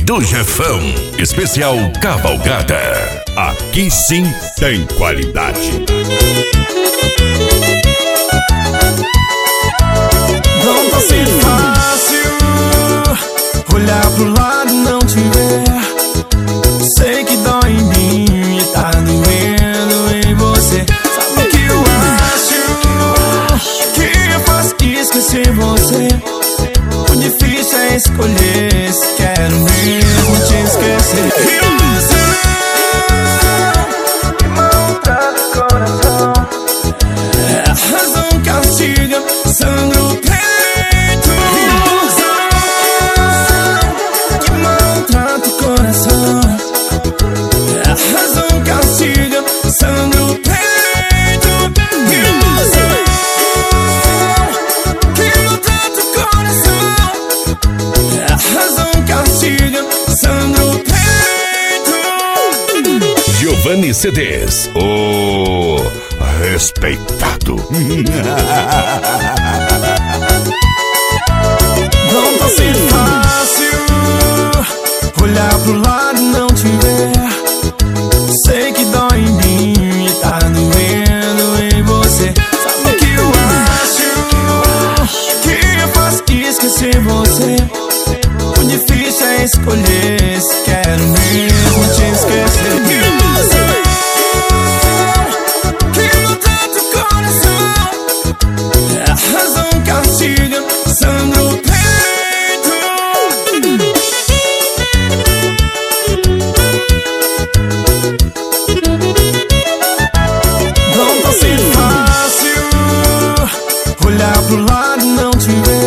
do Jefão. Especial Cavalgada. Aqui sim tem qualidade. Não tá sendo fácil olhar pro lado e não te ver. Sei que dói em mim e tá doendo em você. Sabe o que eu acho? Que eu faço esquecer você. O difícil é escolher se quero mesmo te esquecer. E você não me maltrata o coração. É a razão que castiga, sangra o peito. Ilusão que maltrata o coração. É a razão que castiga, sangra o peito. Ilusão que maltrata o coração. É a razão que castiga, sangra o peito. Giovanni CDs, o respeitado. Não tá sendo fácil olhar pro lado e não te ver. Sei que dói em mim e tá doendo em você. Sabe o que eu acho? Que eu faço esquecer você. O difícil é escolher se quero mesmo te esquecer. Ilusão que maltrata o coração. É a razão que castiga, sangra o peito. Não tá sendo fácil olhar pro lado e não te ver.